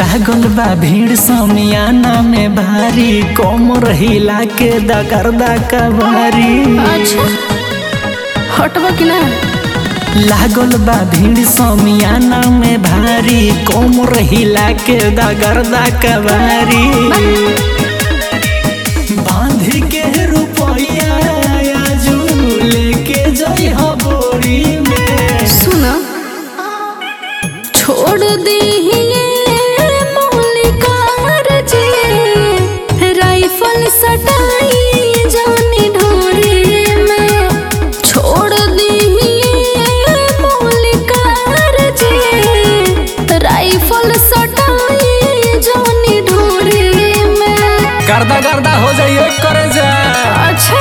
लागल बा भीड़ समियाना में भारी कोमर हिला के दगरदा कबारी। अच्छा हटबा कि ना। लागल बा भीड़ समियाना में भारी कोमर हिला के दगरदा कबारी। बांध के रुपया आजू लेके जइह बोरी में। सुन छोड़ दी राइफल सटाई जानी ढोरे में। छोड़ दी मौलिकार जे राइफल सटाई जानी ढोरे में। गर्दा गर्दा हो जाइए करे जा। अच्छा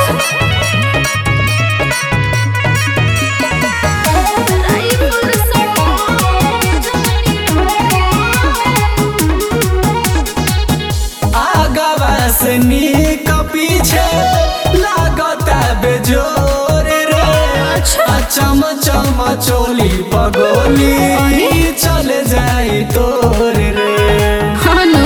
नीक पीछे लागता बेजोर रे। चम चम चोली पगोली चल जाई तोर रे। हानो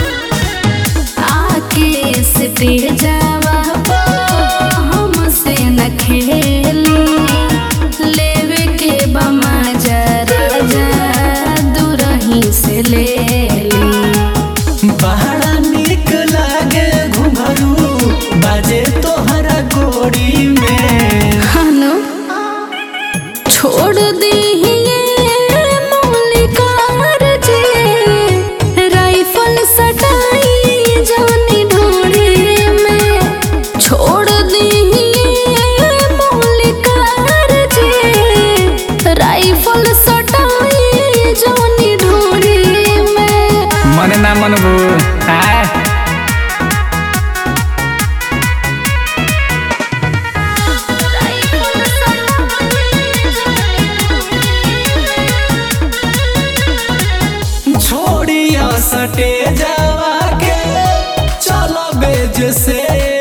आके स्टेजवा हमसे न खेली। लेवे के बमा जरा जा दूरही से ले ली। बड़ा निक लागे घुंघरू बाजे तोहरा गोरी में। हानो छोड़ दी मौलिकार जे राइफल सटाई जानी ढोरे में। छोड़ दी मौलिकार जे राइफल सटाई जानी ढोरे में। मन ना मनबू छोड़िया सटे जावा के चलो बेज से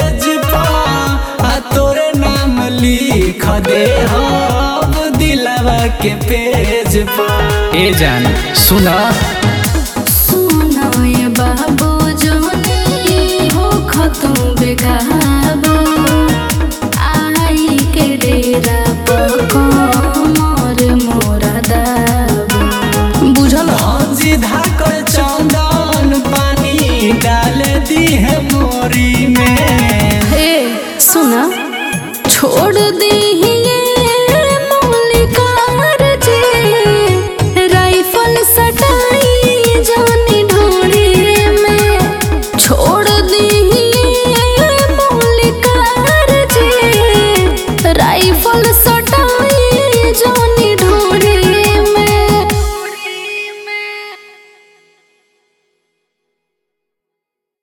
तोरे नाम लिख दे हम दिलवा के पेज पर। ए जान सुना सुना ये बाबू जोनी हो खतम बेकार।